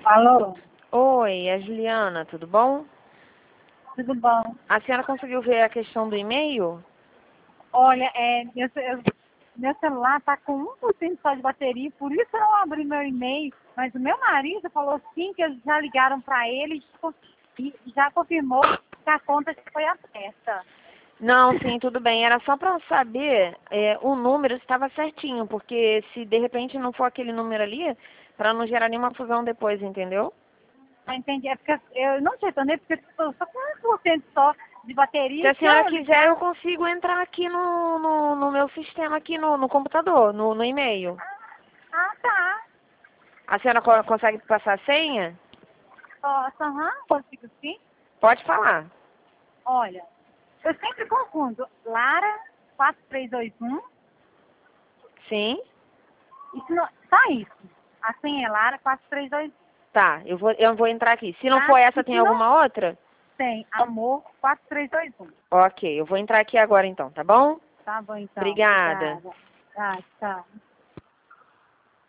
Alô, Oi, é a Juliana, tudo bom? tudo bom? A senhora conseguiu ver a questão do e-mail? Olha, meu celular tá com 1% só de bateria, por isso eu não abri meu e-mail, mas o meu marido falou sim que eles já ligaram para ele e já confirmou que a conta já foi aberta. Não, sim, tudo bem. Era só para saber o número estava certinho, porque se de repente não for aquele número ali, para não gerar nenhuma fusão depois, entendeu? Eu entendi, é porque eu não sei também, porque eu tô só com 1% só de Se bateria, a se senhora eu quiser, eu ligar... consigo entrar aqui no meu sistema, aqui no computador, no e-mail. Ah, tá. A senhora consegue passar a senha? Posso, consigo sim. Pode falar. Olha, eu sempre confundo Lara 4321. Sim? Isso não, só isso. A senha é Lara 4321. Tá, eu vou entrar aqui. Se não for Tá? essa, E tem se não alguma outra? tem, amor 4321. Ok, eu vou entrar aqui agora então, tá bom? Tá bom então. Obrigada. Obrigada. Tá, tchau.